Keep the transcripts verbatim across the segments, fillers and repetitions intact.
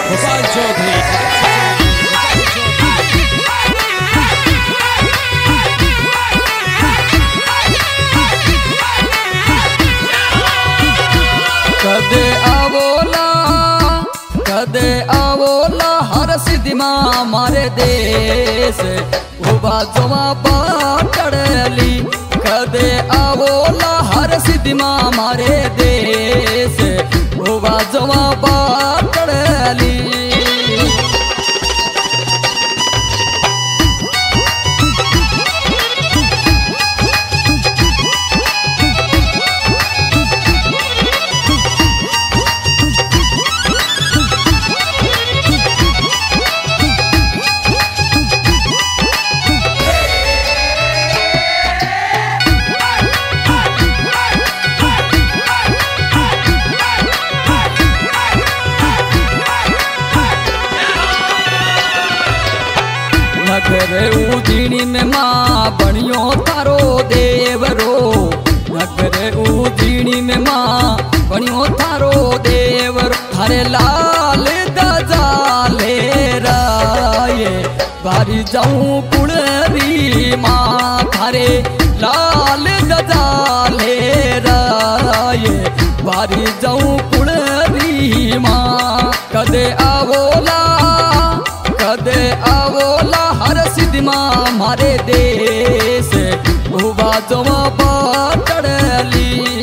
गोपाल चौधरी कदे आवोला कदे आवोला हर सिद्धि मां मारे देश उबा जमा पाटड़ली कदे आवोला हर सिद्धि मां मारे देश उबा जमा पाटड़ली नगर उजीनी में माँ बनियो थारो देवरो नगर उजीनी में माँ बनियो थारो देवरो थारे लाल दजाले राये बारी जाऊं कुड़री माँ थारे लाल दजाले राये बारी जाऊं कुड़री माँ कदे आवोला कदे आवोला हर सिद्धि मां मारे देश उबा जमा पाटड़ली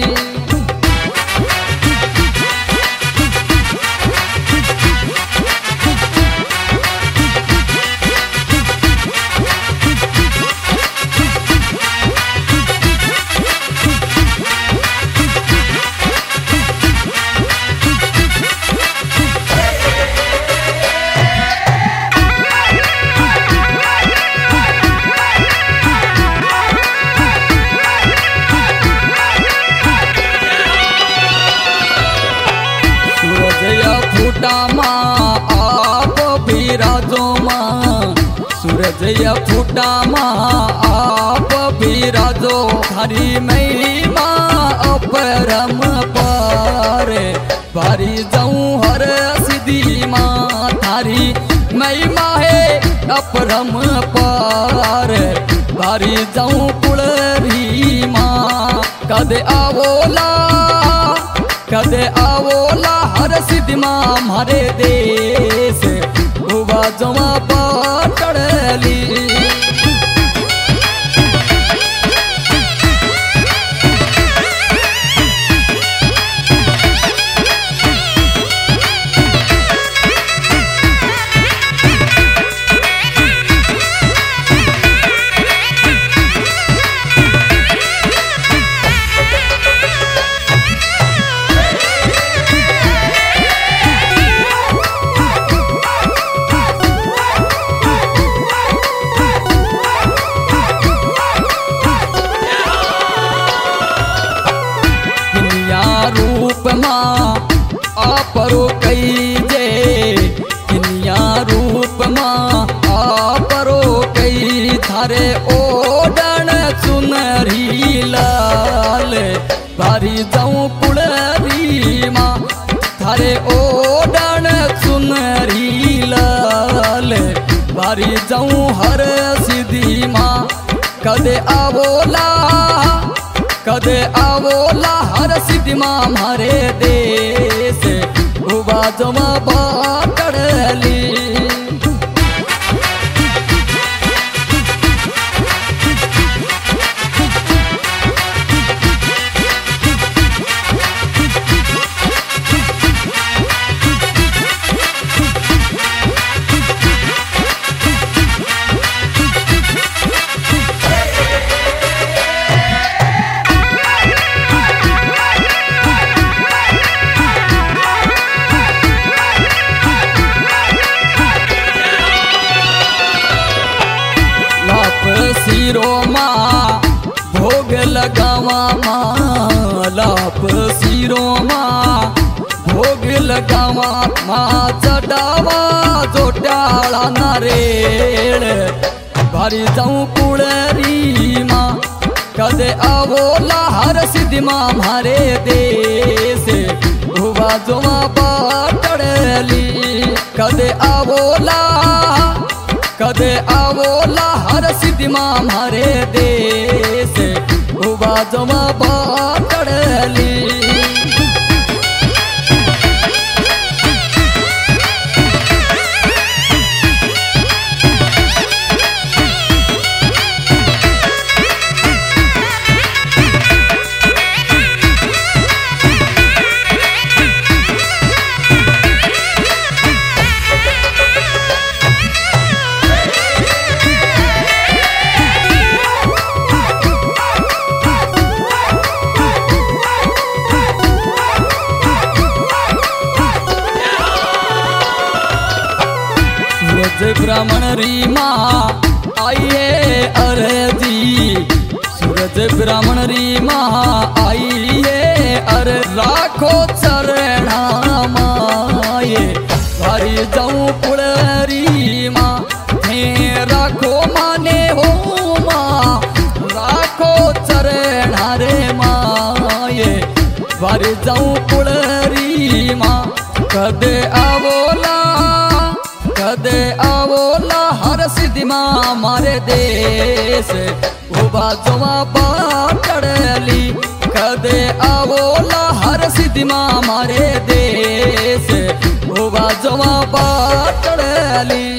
फूटा माँ आप बिराजो माँ सूरज या फूटा माँ आप बिराजो हरी मई माँ अपरम पार भारी जाऊं हर सिद्धि माँ थारी मई माहे अपरम पार भारी जाऊं कुड़री माँ कदे आवोला कदे आवोला हर सिद्धि मां मारे देश उबा जमा पाटड़ली रूप माँ आपरो कई जे किनिया रूप माँ आपरो कई थारे ओडन सुनरी लाल बारी जाऊं कुड़री माँ थारे ओडन सुनरी लाल बारी जाऊं हर सिद्धि माँ कदे आवोला कदे आवोला हर सिद्धि मां मारे देश उबा जमा पाटड़ली सिरो माँ भोग लगावा माँ लाप सिरो माँ भोग लगावा माँ चढ़ावा जोटाला नारेल भारी जाऊं कुड़री माँ कदे आवोला हर सिद्धि माँ मारे देश हुआ जो माँ पाटड़ली कदे आवोला कदे आवोला हर सिद्धि मां मारे देश उभा जमा पाटडली सूरज ब्राह्मण रीमा आइए अरजी सूरज ब्राह्मण रीमा आइए अरे राखो चरणा माये भारी जाऊं पुळरी मां हे राखो माने हो मां राखो चरणा रे माये भारी जाऊं पुळरी मां कदे आवोला कदे आवोला हर सिद्धि मां मारे देश उभा जमा पाटडली कदे आवोला हर सिद्धि मां मारे देश उभा जमा पाटडली